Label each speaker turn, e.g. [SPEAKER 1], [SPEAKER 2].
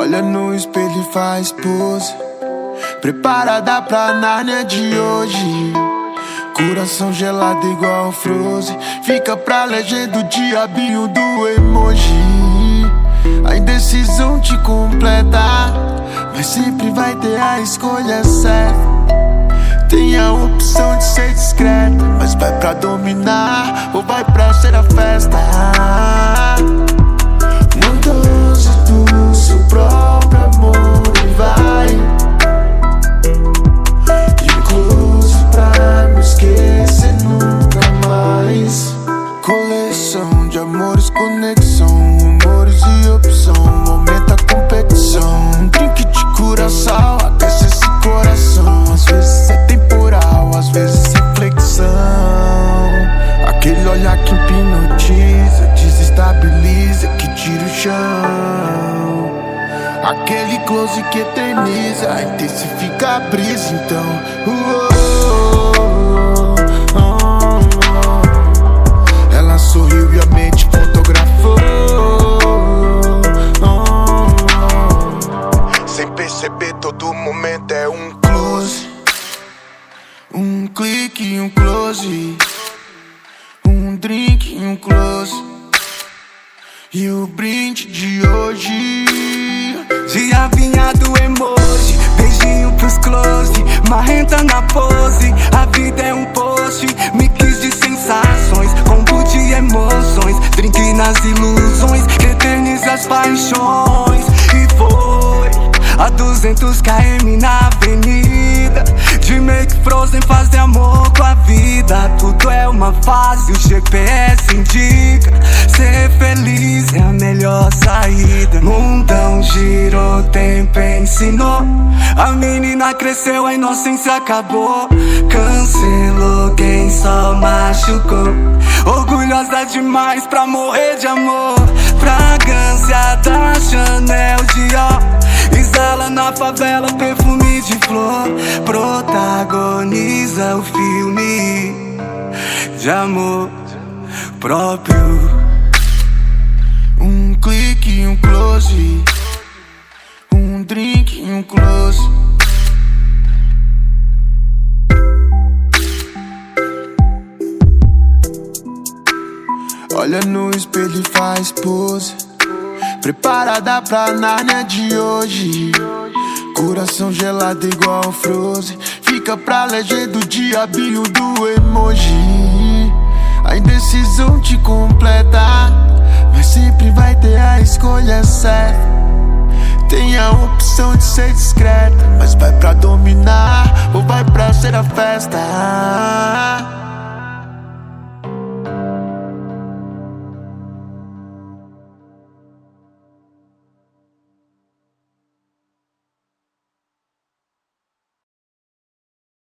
[SPEAKER 1] Olha no espelho e faz pose, preparada pra Nárnia de hoje. Coração gelado igual Frozen, fica pra legenda o diabinho do emoji. A indecisão te completa, mas sempre vai ter a escolha certa. Tem a opção de ser discreta, mas vai pra dominar ou vai pra ser a festa. Manda-se do seu próprio amor e vai, incluso pra não esquecer nunca mais. Coleção de amores, conexão, humores e opção, aumenta a competição. Um drink de curaçao aquece esse coração. Às vezes é temporal, às vezes é flexão. Aquele olhar que hipnotiza, desestabiliza, que tira o chão. Aquele close que eterniza, intensifica a brisa então. Ela sorriu e a mente fotografou. Sem perceber, todo momento é um close, um clique e um close, um drink e um close. E o brinde de hoje,
[SPEAKER 2] diabinha do emoji, beijinho pros close, marrenta na pose. A vida é um post, mix de sensações, combo de emoções, drink nas ilusões, eterniza as paixões. E foi a 200 km na avenida, de make Frozen, faz de amor com a vida. Tudo é uma fase, o GPS indica, ser feliz é a melhor saída. Mundão girou, tempo ensinou, a menina cresceu, a inocência acabou. Cancelou quem só machucou, orgulhosa demais pra morrer de amor. Fragrância da Chanel, Dior, exala na favela perfume de flor. Protagoniza o filme de amor próprio.
[SPEAKER 1] Um clique e um close, um drink e um close. Olha no espelho e faz pose, preparada pra Nárnia de hoje. Coração gelado igual Frozen, fica pra legenda o diabinho do emoji. A indecisão te completa, mas sempre vai ter a escolha certa. Tem a opção de ser discreta, mas vai pra dominar ou vai pra ser a festa.